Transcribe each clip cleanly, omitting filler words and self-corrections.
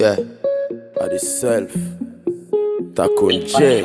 Yeah, by the self. Takun J.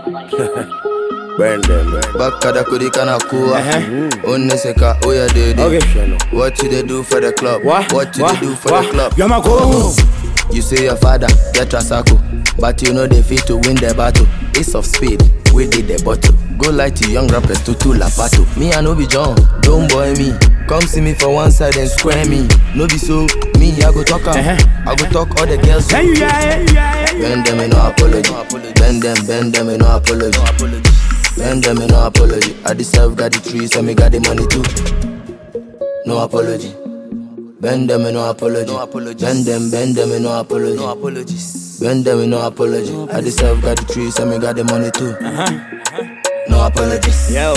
Burn them. Bakada kudi kana kuwa. Uniseka oya dede. What you they do for the club? What you they do for the club? You're my go. You say your father get Trasako, but you know they fit to win the battle. Ace of spade, we did the bottle. Go like to young rappers to Lapato. Me I no be John, don't boy me. Come see me for one side and square me. No be so, me I go talk I go talk all the girls. Bend them in no apology. Bend them in no apology. Bend them in no apology. I deserve got the trees and me got the money too. No apology. Bend them in no apology. Bend them in no apology. No apologies. Bend them in no apology. I deserve got the trees and me got the money too. No apologies. Yo.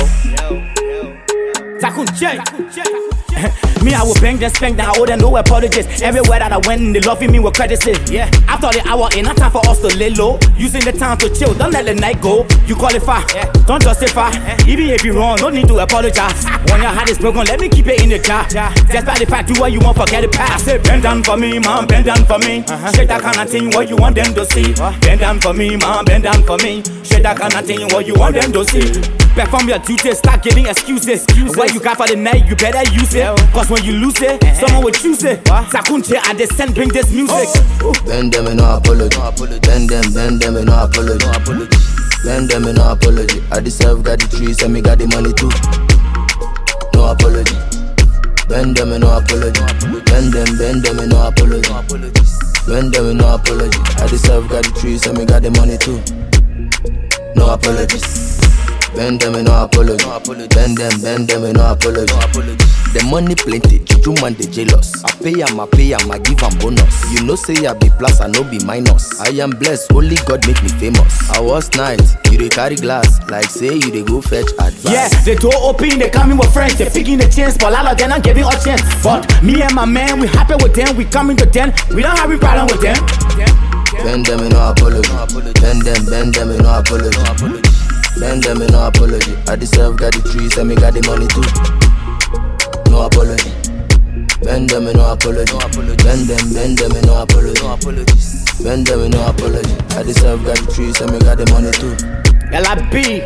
Takun J. Me, I will bang them, spank them, I owe them no apologies. Everywhere that I went, they loving me with credits. Yeah. After the hour, ain't not time for us to lay low. Using the time to chill, don't let the night go. You qualify, don't justify. Even if you wrong, no need to apologize. When your heart is broken, let me keep it in the jar. Just by the fact, do what you want, forget the past. I say, bend down for me, man, bend down for me. Shake that kind of thing, what you want them to see. Bend down for me, man, bend down for me. Shake that kind of thing, what you want them to see. Perform your duties, start giving excuses. What you got for the night, you better use it. Cause when you lose it, someone will choose it. Takun J and the send bring this music. Bend them in no apology. Bend them in no apology. Bend them in no apology. I deserve got the trees and me got the money too. No apology. Bend them in no apology. Bend them in no apology. Bend them in no apology. I deserve got the trees and me got the money too. No apologies. Bend them in no apology. Bend them in no apology. The money plenty, juju man they jealous. I pay am, I give am bonus. You know say I be plus, I no be minus. I am blessed, only God make me famous. I was nice, you dey carry glass, like say you dey go fetch advice. Yeah, they door open, they coming with friends, they picking the chance, but all of them not giving us chance. But me and my man, we happy with them, we coming to them, we don't have a problem with them. Bend them in no apology. Bend them in no apology. Bend them in no apology. I deserve got the trees and me got the money too. No apology. Bend them in no apology. Bend them in no apology. Bend them in no apology. I deserve got the trees and me got the money too. LIB,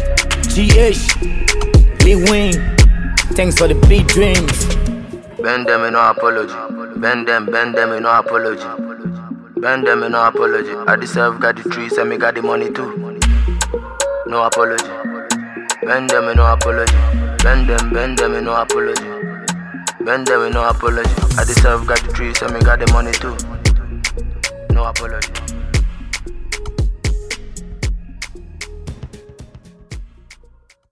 GH, Lee Wing, thanks for the big dreams. Bend them in no apology. Bend them in no apology. Bend them in no apology. I deserve got the trees and me got the money too. No apology. Bend them in no apology. Bend them in no apology. Bend them in no apology. I deserve got the trees and me got the money too. No apology.